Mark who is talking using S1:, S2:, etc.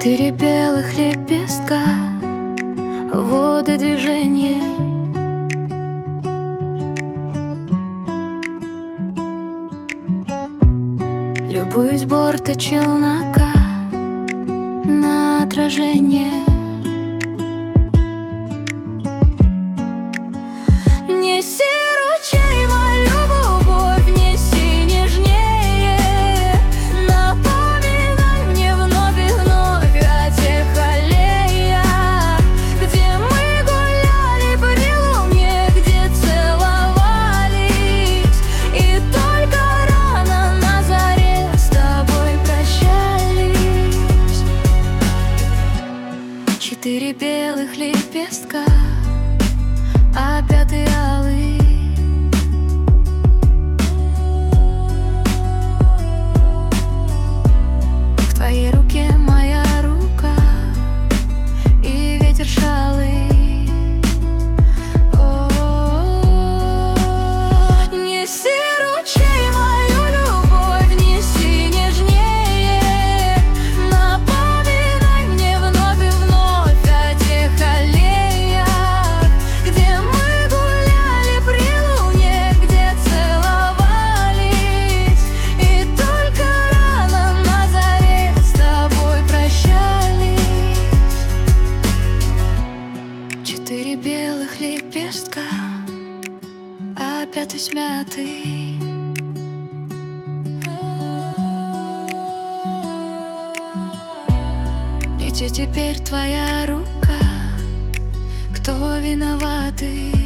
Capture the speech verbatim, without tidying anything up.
S1: Четыре белых лепестка, воды движения. Любуюсь борта челнока на отражение. Неси, ручей, мою любовь, неси нежнее. Напоминай мне вновь и вновь о тех аллеях, где мы гуляли при луне, где целовались, и только рано на заре с тобой прощались. Четыре белых лепестка, а пятый алый. В твоей руке моя рука и ветер шалый. О-о-о. Неси, ручей, мою любовь, неси нежнее. Напоминай мне вновь и вновь о тех аллеях, где мы гуляли при луне, где целовались, и только рано на заре с тобой прощались. Четыре белых лепестка, а пятый смятый. Где теперь твоя рука? Кто виноватый?